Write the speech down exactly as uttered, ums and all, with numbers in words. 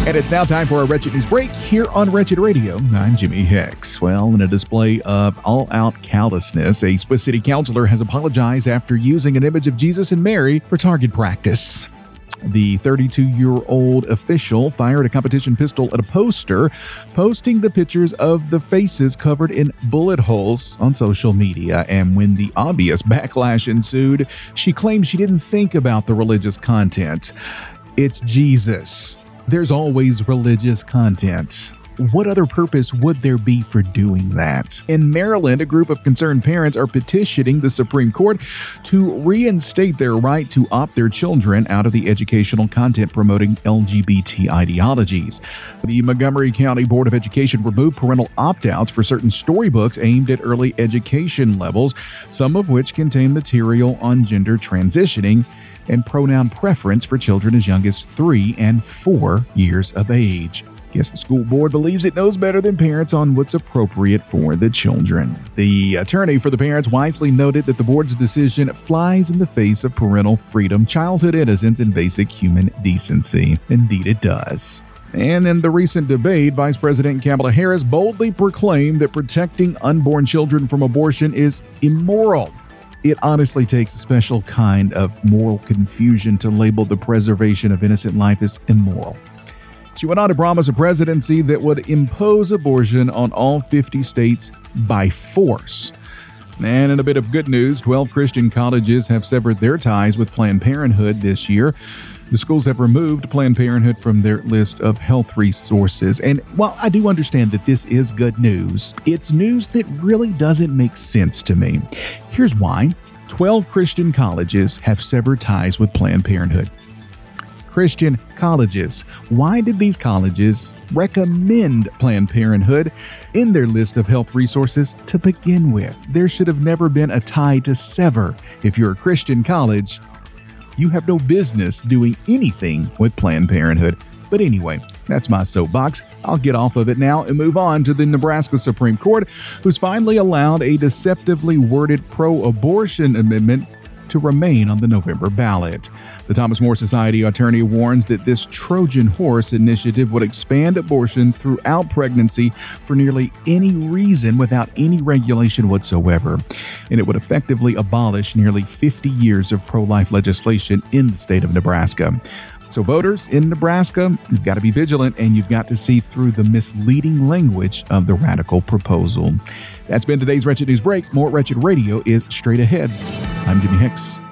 And it's now time for a Wretched News Break here on Wretched Radio. I'm Jimmy Hicks. Well, in a display of all-out callousness, a Swiss city councilor has apologized after using an image of Jesus and Mary for target practice. The thirty-two-year-old official fired a competition pistol at a poster, posting the pictures of the faces covered in bullet holes on social media. And when the obvious backlash ensued, she claimed she didn't think about the religious content. It's Jesus. There's always religious content. What other purpose would there be for doing that? In Maryland, a group of concerned parents are petitioning the Supreme Court to reinstate their right to opt their children out of the educational content promoting L G B T ideologies. The Montgomery County Board of Education removed parental opt-outs for certain storybooks aimed at early education levels, some of which contain material on gender transitioning and pronoun preference for children as young as three and four years of age. Guess the school board believes it knows better than parents on what's appropriate for the children. The attorney for the parents wisely noted that the board's decision flies in the face of parental freedom, childhood innocence, and basic human decency. Indeed, it does. And in the recent debate, Vice President Kamala Harris boldly proclaimed that protecting unborn children from abortion is immoral. It honestly takes a special kind of moral confusion to label the preservation of innocent life as immoral. She went on to promise a presidency that would impose abortion on all fifty states by force. And in a bit of good news, twelve Christian colleges have severed their ties with Planned Parenthood this year. The schools have removed Planned Parenthood from their list of health resources. And while I do understand that this is good news, it's news that really doesn't make sense to me. Here's why. twelve Christian colleges have severed ties with Planned Parenthood. Christian colleges. Why did these colleges recommend Planned Parenthood in their list of health resources to begin with? There should have never been a tie to sever. If you're a Christian college, you have no business doing anything with Planned Parenthood. But anyway, that's my soapbox. I'll get off of it now and move on to the Nebraska Supreme Court, who's finally allowed a deceptively worded pro-abortion amendment to remain on the November ballot. The Thomas More Society attorney warns that this Trojan horse initiative would expand abortion throughout pregnancy for nearly any reason without any regulation whatsoever, and it would effectively abolish nearly fifty years of pro-life legislation in the state of Nebraska. So voters in Nebraska, you've got to be vigilant, and you've got to see through the misleading language of the radical proposal. That's been today's Wretched News Break. More Wretched Radio is straight ahead. I'm Jimmy Hicks.